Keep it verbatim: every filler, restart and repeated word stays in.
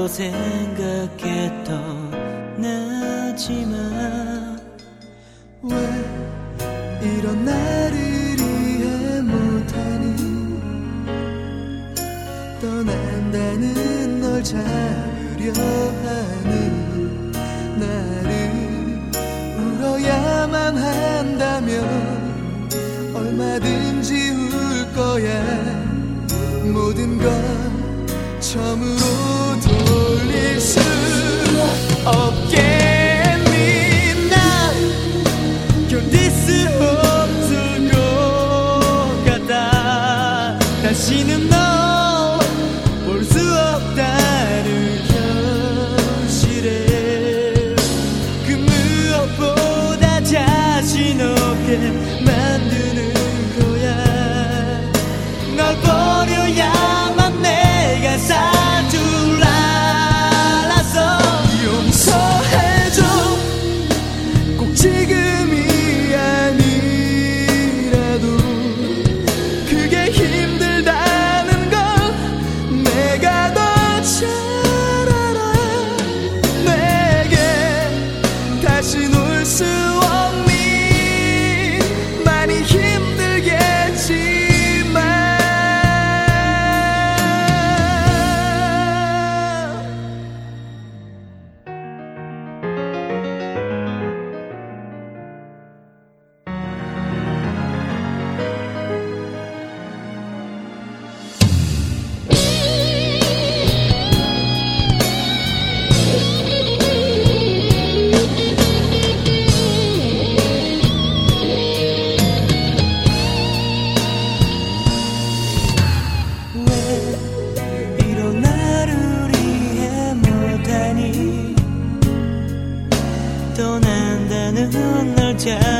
라고 생각해도 나지만 왜 이런 나를 이해 못하니 떠난다는 널 잡으려 하는 나를 울어야만 한다면 얼마든지 울 거야. 모든 걸 처음으로 돌릴 수 없겠니. 난 견딜 수 없을 것 같아. 다시는 너 볼 수 없다는 현실에 그 무엇보다 자신 없게 만드는 거야. 널 버려야만 내가 살 줄 알았어. 용서해줘. 꼭 지금이 아니라도 그게 힘들다는 걸 내가 더 잘 알아. 내게 다시 놀 수 없니. 많이 힘들겠지만 이런 나를 이해 못하니 떠난다는 널 잡